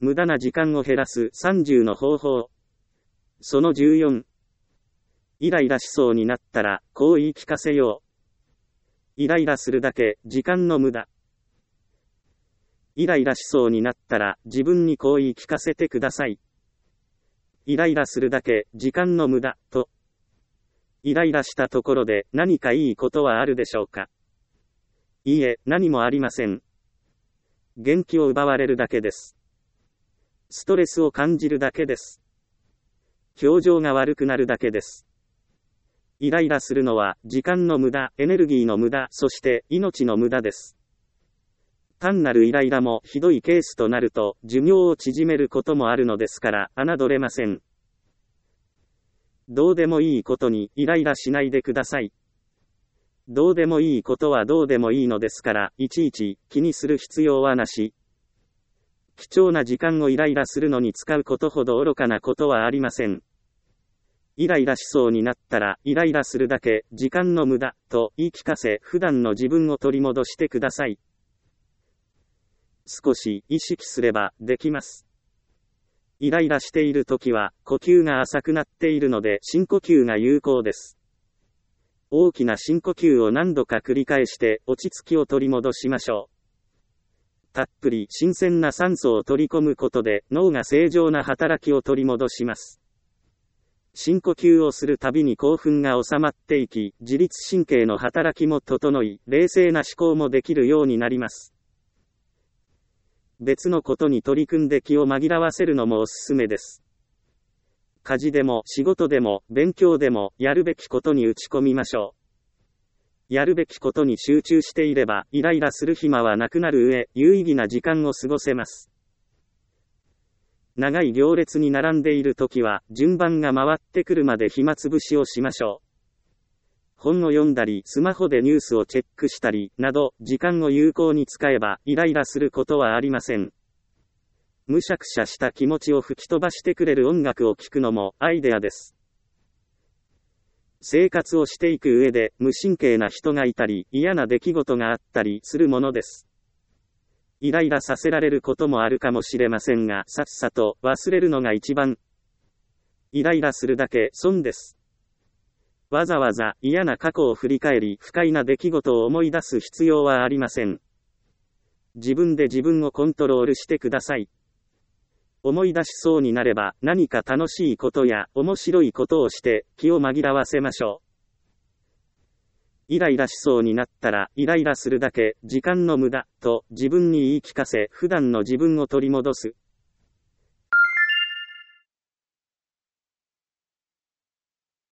無駄な時間を減らす30の方法。その14。イライラしそうになったら、こう言い聞かせよう。イライラするだけ、時間の無駄。イライラしそうになったら、自分にこう言い聞かせてください。イライラするだけ、時間の無駄、と。イライラしたところで、何かいいことはあるでしょうか。いいえ、何もありません。元気を奪われるだけです。ストレスを感じるだけです。表情が悪くなるだけです。イライラするのは、時間の無駄、エネルギーの無駄、そして命の無駄です。単なるイライラもひどいケースとなると、寿命を縮めることもあるのですから、侮れません。どうでもいいことにイライラしないでください。どうでもいいことはどうでもいいのですから、いちいち気にする必要はなし。貴重な時間をイライラするのに使うことほど愚かなことはありません。イライラしそうになったら、イライラするだけ、時間の無駄、と言い聞かせ、普段の自分を取り戻してください。少し意識すれば、できます。イライラしているときは、呼吸が浅くなっているので、深呼吸が有効です。大きな深呼吸を何度か繰り返して、落ち着きを取り戻しましょう。たっぷり新鮮な酸素を取り込むことで、脳が正常な働きを取り戻します。深呼吸をするたびに興奮が収まっていき、自律神経の働きも整い、冷静な思考もできるようになります。別のことに取り組んで気を紛らわせるのもおすすめです。家事でも仕事でも勉強でもやるべきことに打ち込みましょう。やるべきことに集中していれば、イライラする暇はなくなる上、有意義な時間を過ごせます。長い行列に並んでいるときは、順番が回ってくるまで暇つぶしをしましょう。本を読んだり、スマホでニュースをチェックしたり、など、時間を有効に使えば、イライラすることはありません。むしゃくしゃした気持ちを吹き飛ばしてくれる音楽を聴くのも、アイデアです。生活をしていく上で、無神経な人がいたり、嫌な出来事があったりするものです。イライラさせられることもあるかもしれませんが、さっさと忘れるのが一番。イライラするだけ損です。わざわざ嫌な過去を振り返り、不快な出来事を思い出す必要はありません。自分で自分をコントロールしてください。思い出しそうになれば、何か楽しいことや面白いことをして気を紛らわせましょう。イライラしそうになったら、イライラするだけ、時間の無駄、と自分に言い聞かせ、普段の自分を取り戻す。